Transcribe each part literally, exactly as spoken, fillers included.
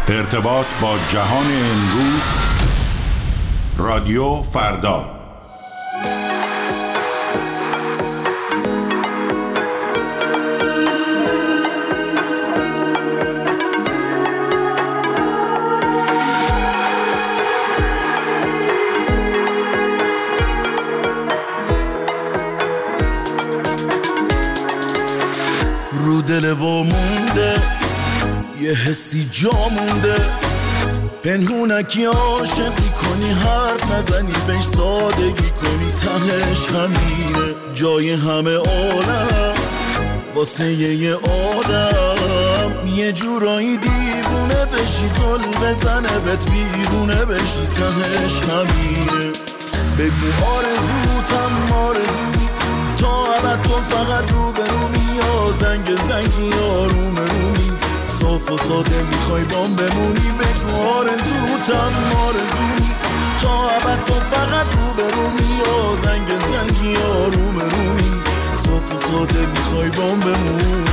ارتباط با جهان امروز، رادیو فردا. رو دل و مونده یه حسی جا مونده، پنهونکی عاشقی کنی، حرف نزنی بهش، سادگی کنی، تهش همینه، جای همه عالم واسه یه آدم، یه جورایی دیوونه بشی، زل بزنه بهت بیرونه بشی، تهش همینه. بگو آرزوتم آرزو تا ابد تو فقط رو به رو یا زنگ زنگی آروم رومی، صاف و ساده میخوای بام بمونی. بگو آرزوتم آرزو تا ابد تو فقط رو به رو یا زنگ زنگی آروم رومی، صاف و ساده میخوای بام بمونی.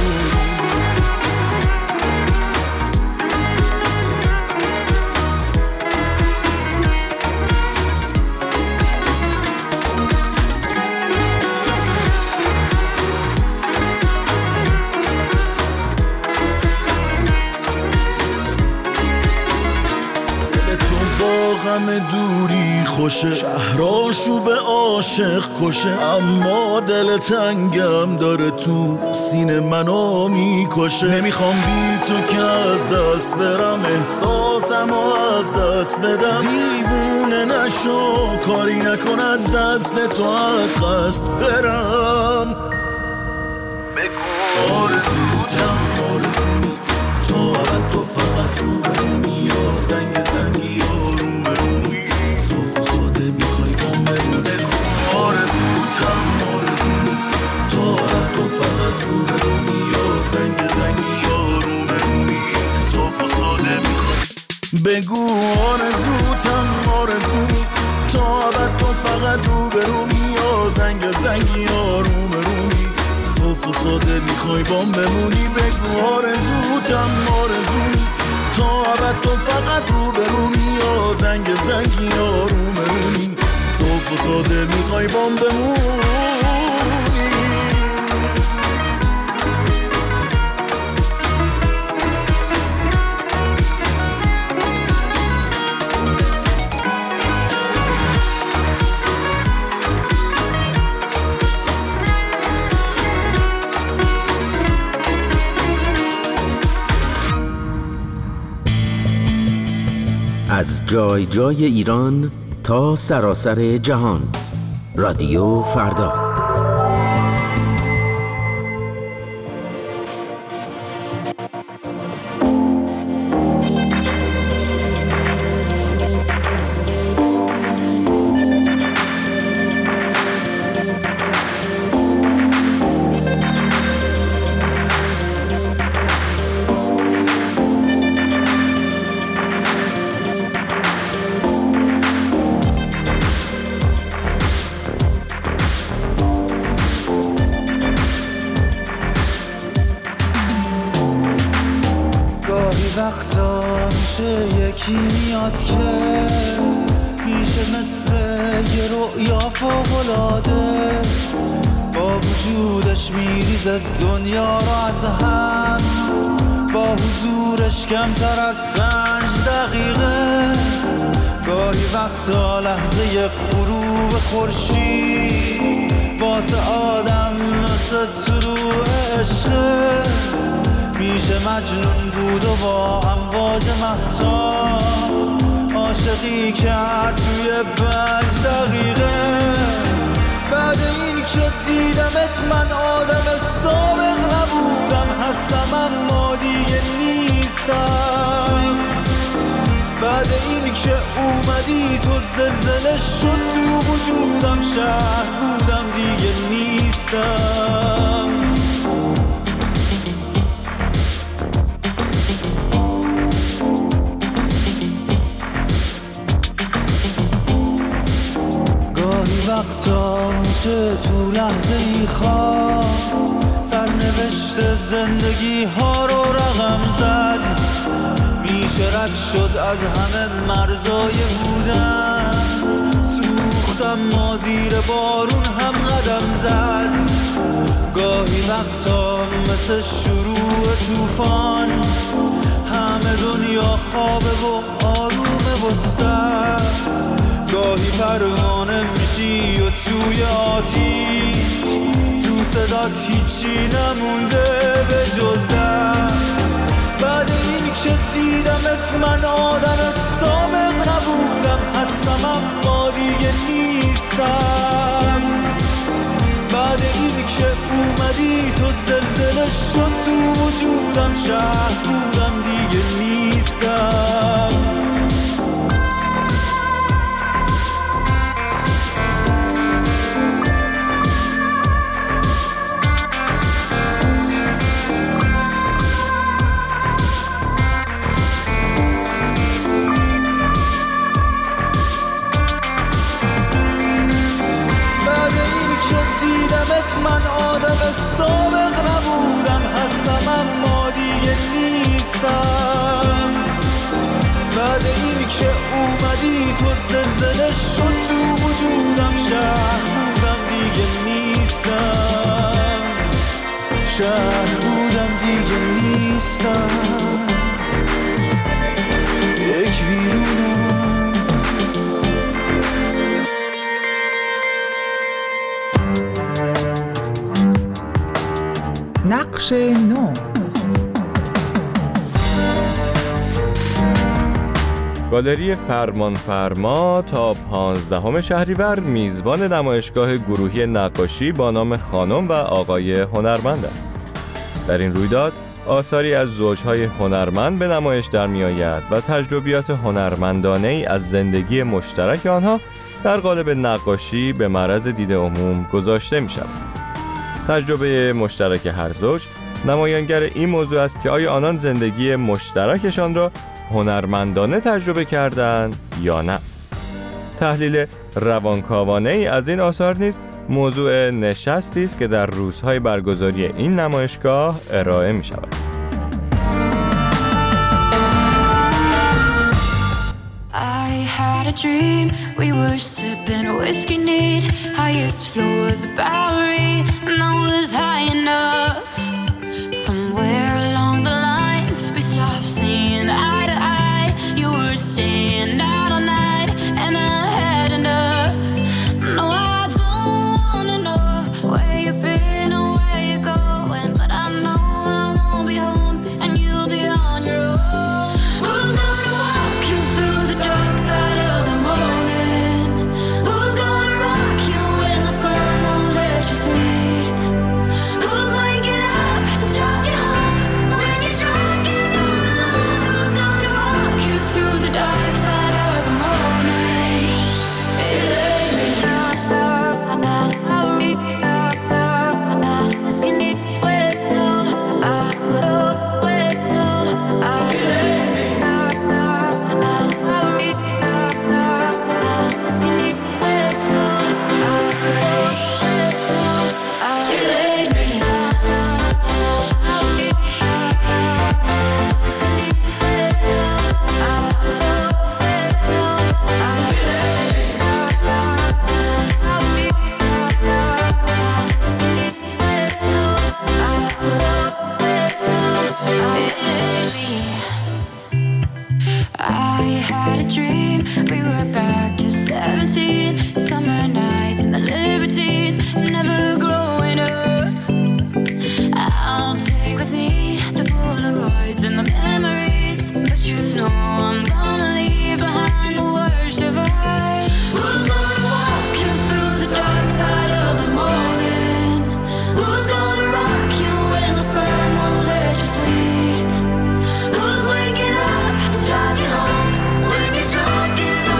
غم دوری خوشه، شهراشو به عاشق کشه، اما دل تنگم داره تو سینه منو میکشه. نمیخوام بی تو که از دست برم، احساسم از دست بدم، دیوونه نشو کاری نکن از دست تو از قصد برم. بگو آرزوتم آرزو تا ابد تو فقط رو برمی یا زنگ زنگی آروم برومی، صاف و ساده میخوای بام بمونی. بگو آرزوتم آرزو تا ابد تو فقط رو برمی یا زنگ زنگی آروم برومی، صاف و ساده میخوای. بگو آرزوتم آرزو تا ابد تو فقط رو برمی یا زنگ زنگی آروم برومی، صاف و ساده میخوای بام بمونی. بگو آرزوتم آرزو تا ابد تو فقط رو برونی یا زنگ زنگی آروم رونی، صاف و ساده میخوای بام بمونی. از جای جای ایران تا سراسر جهان، رادیو فردا. وقتا میشه یکی میاد که میشه مثل یه رؤیا فوق‌العاده، با وجودش میریزه دنیا رو از هم، با حضورش کمتر از پنج دقیقه. گاهی وقتا لحظه غروب خورشید واسه آدم مثل طلوع عشقه، میشه مجنون بود و با امواج مهتاب عاشقی کرد توی پنج دقیقه. بعد این که دیدمت من آدم سابق نبودم، هستم اما دیگه نیستم. بعد این که اومدی تو زلزله شد تو وجودم، شهر بودم دیگه نیستم. وقتا میشه تو لحظه ای خاص سرنوشت زندگی ها رو رقم زد، میشه رد شد از همه مرزای بودن، سوختم ما زیر بارون هم قدم زد. گاهی وقتا مثل شروع طوفان همه دنیا خوابه و آرومه و سرد. گاهی پروانه میشی و توی آتیش، تو صدات هیچی نمونده به جز درد. بعد این که دیدمت من آدم سابق نبودم، هستم اما دیگه نیستم. بعد این که اومدی تو زلزله شد تو وجودم، شهر بودم دیگه نیستم. من آدم سابق نبودم، هستم اما دیگه نیستم. بعد این که اومدی تو زلزله شد تو وجودم، شهر بودم دیگه نیستم. شهر بودم دیگه نیستم. یک ویرونم. نقش نو. گالری فرمانفرما تا پانزدهم شهریور میزبان نمایشگاه گروهی نقاشی با نام خانم و آقای هنرمند است. در این رویداد آثاری از زوجهای هنرمند به نمایش در می آید و تجربیات هنرمندانه‌ای از زندگی مشترک آنها در قالب نقاشی به معرض دید عموم گذاشته می شود. تجربه مشترک هر زوج نمایانگر این موضوع است که آیا آنان زندگی مشترکشان را هنرمندانه تجربه کردند یا نه. تحلیل روانکاوانه‌ای از این آثار نیز موضوع نشستی است که در روزهای برگزاری این نمایشگاه ارائه می شود. I had a dream, we were sipping whiskey neat, highest floor of the Bowery, and I was high enough. Somewhere along the lines, we stopped seeing eye to eye. You were staying out all night, and I had enough. No, I don't wanna know where you've been or where you're going, but I know I won't be home, and you'll be on your own. Who's gonna walk you through the dark side of the morning? Who's gonna rock you when the sun won't let you sleep? Who's waking up to drive you home when you're drunk and all alone? Who's gonna walk you through the dark side of the morning? It ain't me. I had a dream, we were back to seventeen, summer nights and the libertines, never growing up. I'll take with me the Polaroids and the memories, but you know I'm gonna leave behind the worst of us. Who's gonna walk you through the dark side of the morning? Who's gonna rock you when the sun won't let you sleep? Who's waking up to drive you home when you're drunk and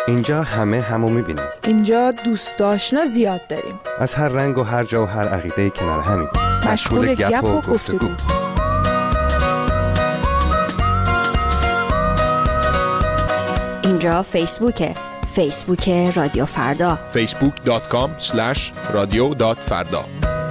اینجا همه همو میبینیم. اینجا دوست آشنا زیاد داریم. از هر رنگ و هر جا و هر عقیده کنار همین. مشغول گپ و گفتگو. اینجا فیسبوکه. فیسبوک رادیو فردا. فیسبوک دات کام اسلش رادیو دات فردا.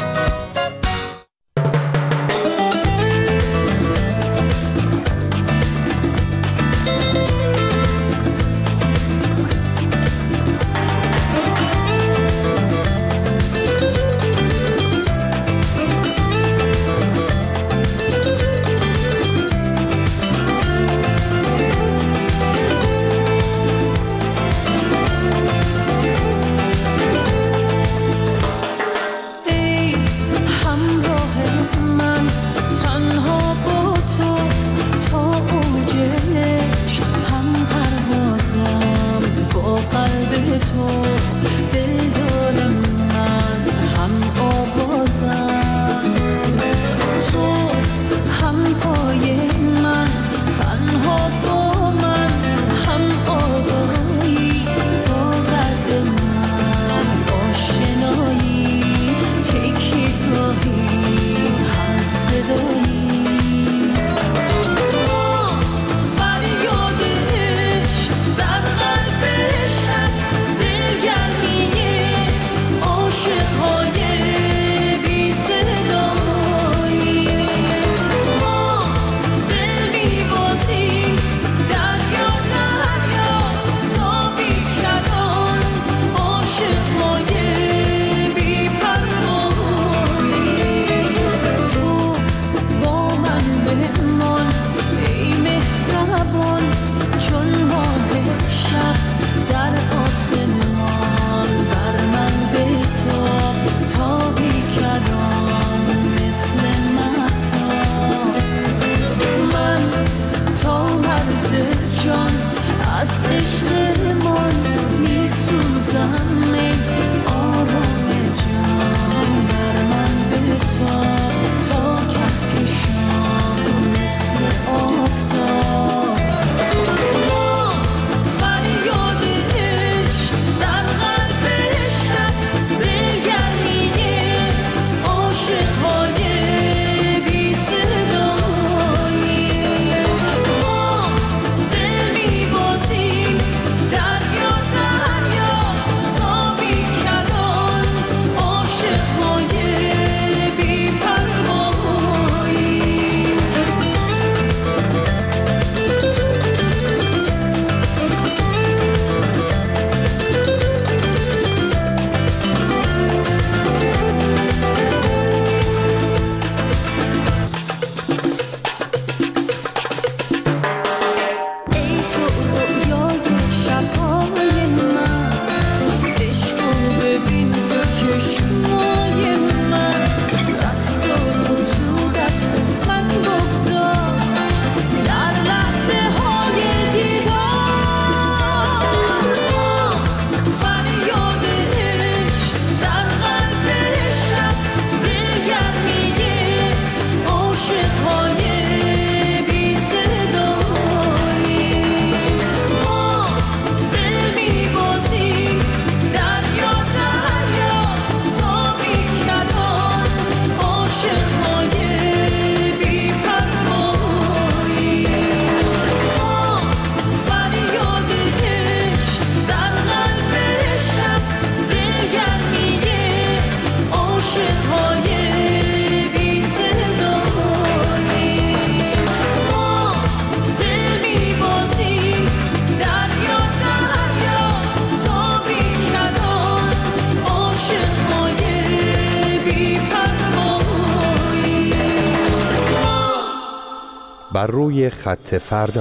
بر روی خط فردا.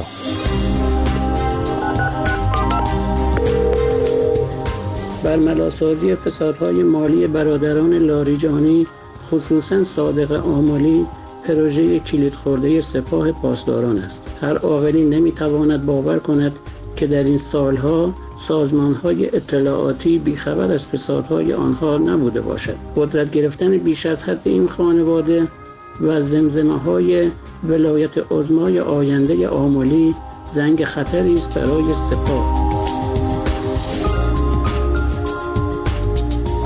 برملاسازی فسادهای مالی برادران لاریجانی خصوصاً صادق آملی پروژه کلید خورده سپاه پاسداران است. هر عاقلی نمیتواند باور کند که در این سالها سازمانهای اطلاعاتی بیخبر از فسادهای آنها نبوده باشد. قدرت گرفتن بیش از حد این خانواده و زمزمه‌های ولایت عظمای آینده آملی زنگ خطری است برای سپاه.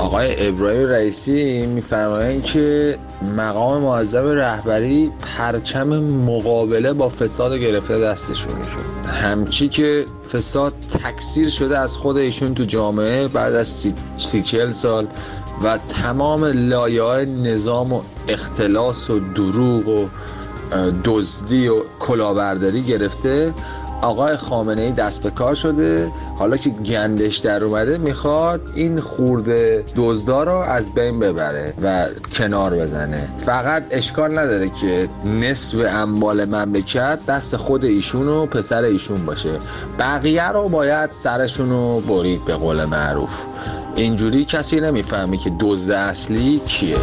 آقای ابراهیم رئیسی میفرمایند که مقام معظم رهبری پرچم مقابله با فساد گرفته دستشون شد، همچی که فساد تکثیر شده از خود ایشون تو جامعه بعد از سی, سی چل سال و تمام لایه‌های نظام و اختلاس و دروغ و دزدی و کلاهبرداری گرفته. آقای خامنه‌ای دست به کار شده، حالا که گندش در اومده میخواد این خورده دزدا رو از بین ببره و کنار بزنه. فقط اشکال نداره که نصف اموال مملکت دست خود ایشون و پسر ایشون باشه، بقیه رو باید سرشون رو برید به قول معروف. اینجوری کسی نمیفهمی که دزد اصلی کیه.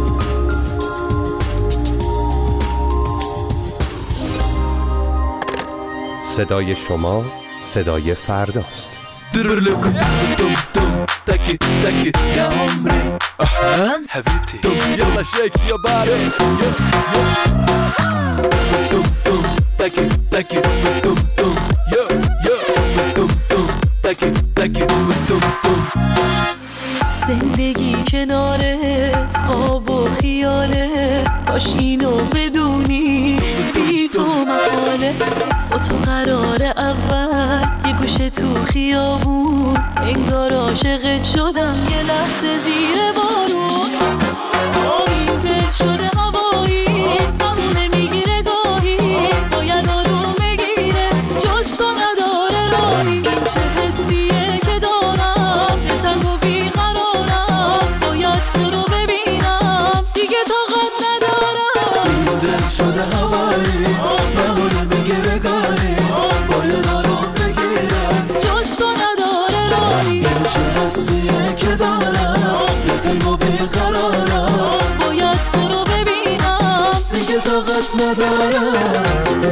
صدای شما صدای فرداست. حبيبتي يلا شيك يا باري تاكي تاكي تم تم يا يا تم تم تاكي تاكي تم تم زندگی کنارت خواب و خیاله، باش اینو بدونی بی تو محاله. با تو قرار اول یه گوشه تو خیابون، انگار عاشقت شدم یه لحظه زیر بارون. این دل شده هوایی همونه میگیره گاهی، باید آروم بگیره جز تو نداره راهی. این چه حسیه که دارم دلتنگ و بیقرارم، باید تو رو ببینم دیگه طاقت ندارم. این دل شده هوایی همونه میگیره گاهی، باید آروم بگیره جز تو نداره راهی. این چه حسیه که دارم دلتنگ و بیقرارم، باید تو رو ببینم دیگه طاقت ندارم.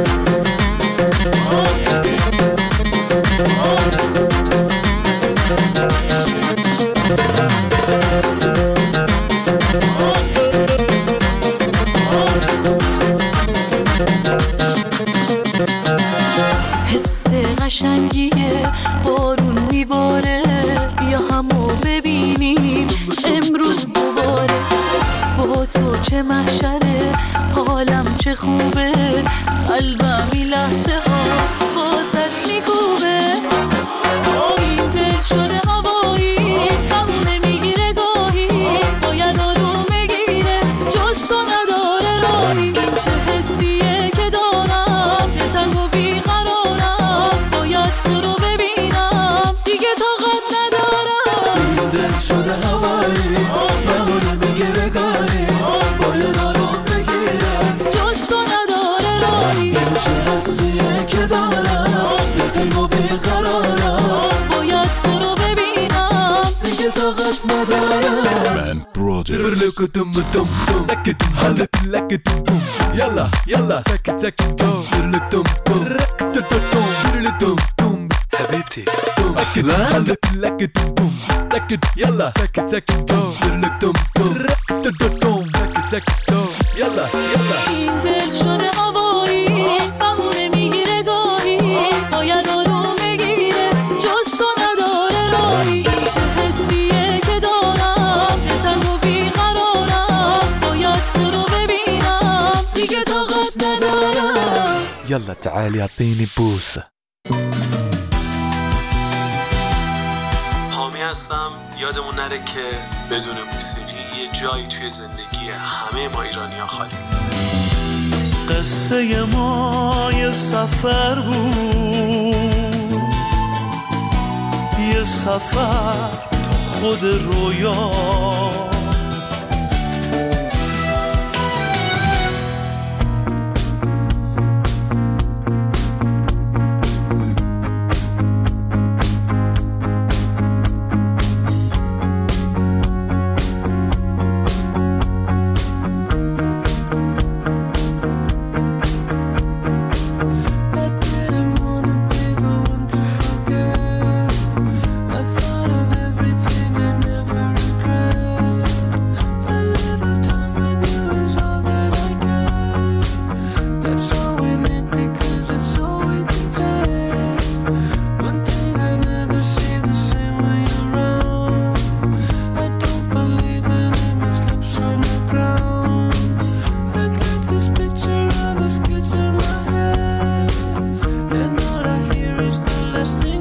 حس قشنگیه بارون میباره، بیا همو ببینیم امروز دوباره. با تو چه محشره حالم چه خوبه، قلبم این لحظه ها باست میکوبه. این دل شده هوایی همونه میگیره گاهی، باید آروم بگیره جز تو نداره راهی. این چه حسیه که دارم دلتنگ و بیقرارم، باید تو رو ببینم دیگه طاقت ندارم. این دل شده هوایی همونه میگیره گاهی، باید آروم بگیره جز تو نداره راهی. این چه حسیه که دارم دلتنگ و بیقرارم، باید تو رو ببینم دیگه طاقت ندارم. من برادر يلا يلا تك تك توم تم تم تم حبيبتي اهلا لك توم تك يلا تك تك توم تم تم تك توم يلا يلا. این دل شده هوایی همونه میگیره گاهی، باید آروم بگیره جز تو نداره راهی. این چه حسیه که دارم دلتنگ و بیقرارم، باید تو رو ببینم دیگه طاقت ندارم. يلا تعالي اعطيني بوسه. حامی هستم. یادمون نره که بدون موسیقی یه جایی توی زندگی همه ما ایرانی‌ها خالی. قصه ما یه سفر بود، یه سفر تا خود رویا. I thought of everything I'd never regret.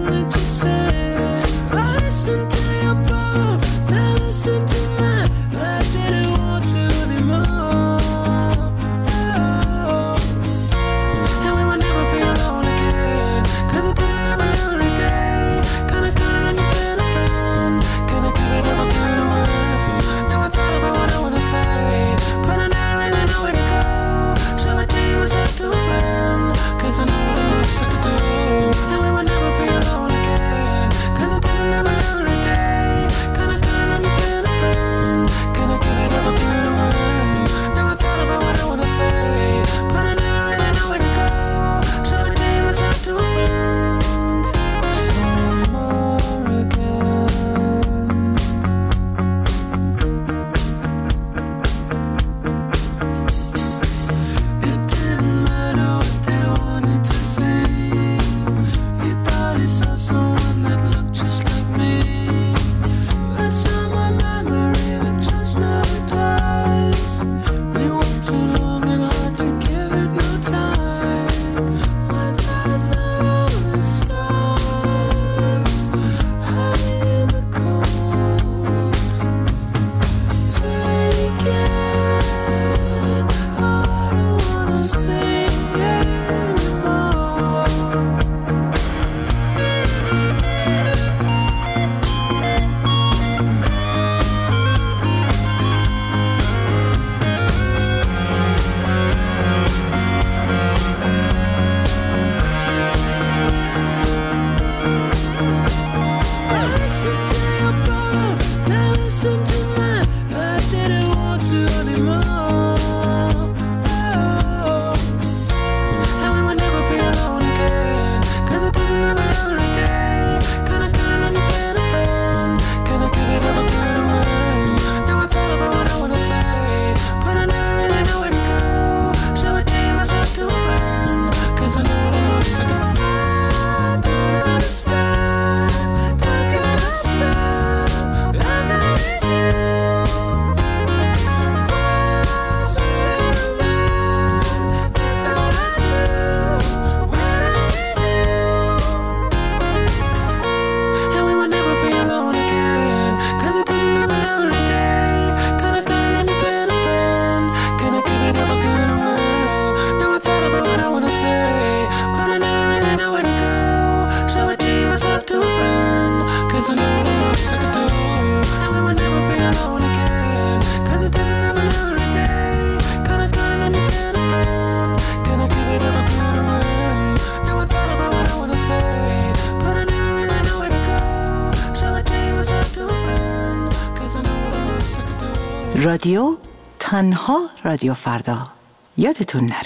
رادیو تنها رادیو فردا، یادتون نره.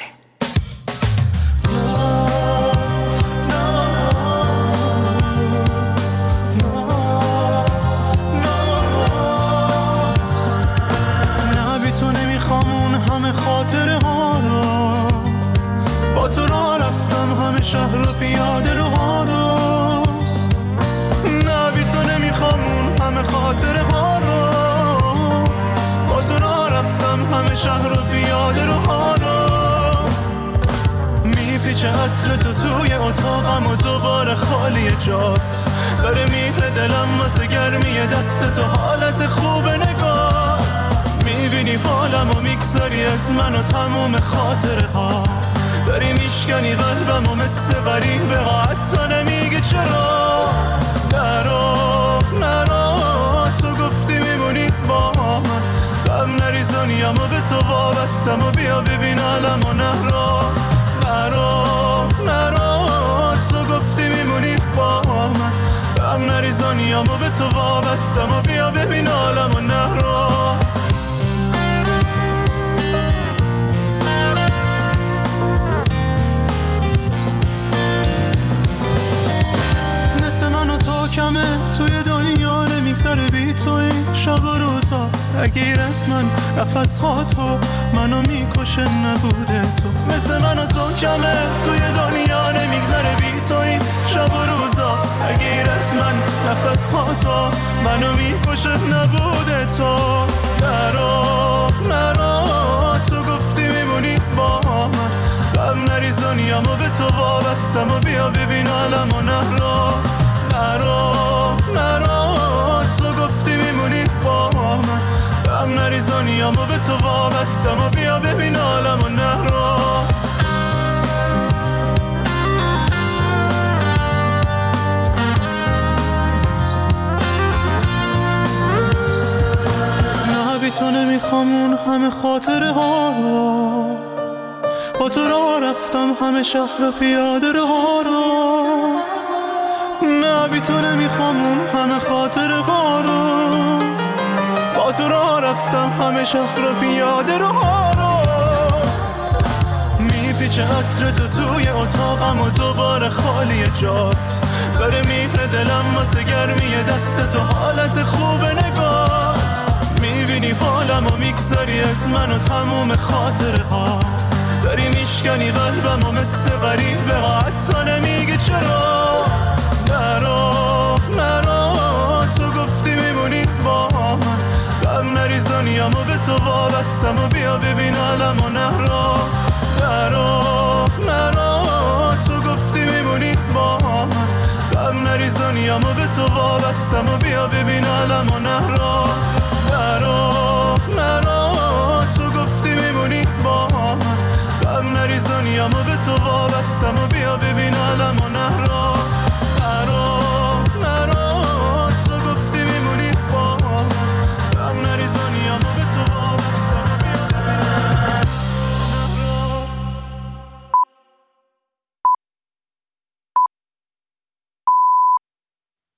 نه بی تو نمیخوام اون همه خاطره ها رو، با تو را رفتم همه شهر و پیاده رو ها رو. نه بی تو نمیخوام اون همه خاطره ها رو، با تو را رفتم همه شهر و پیاده رو ها رو. میپیچه عطر تو توی اتاقم و دوباره خالی جات، داره میره دلم واسه گرمی دست تو، حالت خوب نگات. میبینی حالم و میگذاری از من و تموم خاطره ها، داری میشکنی قلبم و مثل غریبه ها، حتی نمیگی چرا. نرو نرو تو گفتی میمونی با من، غم نریزانیم و به تو وابستم و بیا ببین عالم و نرو. نرو نرو تو گفتی میمونی با من، غم نریزانیم و به تو وابستم و بیا ببین عالم و نرو. کمه توی دنیا نمیگذره بی توی شب و روزا، اگیر از من نفس ها تو منو میکشه نبوده تو. مثل من و تو کمه توی دنیا نمیگذره بی توی شب و روزا، اگیر از من نفس ها تو منو میکشه نبوده تو. نرو نرو تو گفتی میمونی با من، غم نریزانیم و به تو وابستم و بیا ببین عالم و نرو. دنیامو به تو وابستم و بیا ببین عالم و نهرا. نه بی تو نمیخوام اون همه خاطره ها رو، با تو راه رفتم همه شهر پیاده ها رو. نه بی تو نمیخوام اون همه خاطره ها رو، با تو راه رفتم همه شهر پیاده ها رو. میپیچه عطر تو توی اتاقم و دوباره خالی جات، داره میره دلم واسه گرمی دست تو، حالت خوب نگات. میبینی حالم و میگذاری از من و تموم خاطره ها، داری میشکنی قلبم و مثل غریب به حتی نمیگی چرا. نرو نرو تو گفتی میمونی با من، غم نریز دنیامو به تو وابستم و بیا ببین عالم و نهرا. نرو نرو تو گفتی میمونی با من، غم نریز دنیامو به تو وابستم و بیا ببین عالم و نهرا. نرو نرو تو گفتی میمونی با من، غم نریز دنیامو به تو وابستم و بیا ببین عالم و نهرا.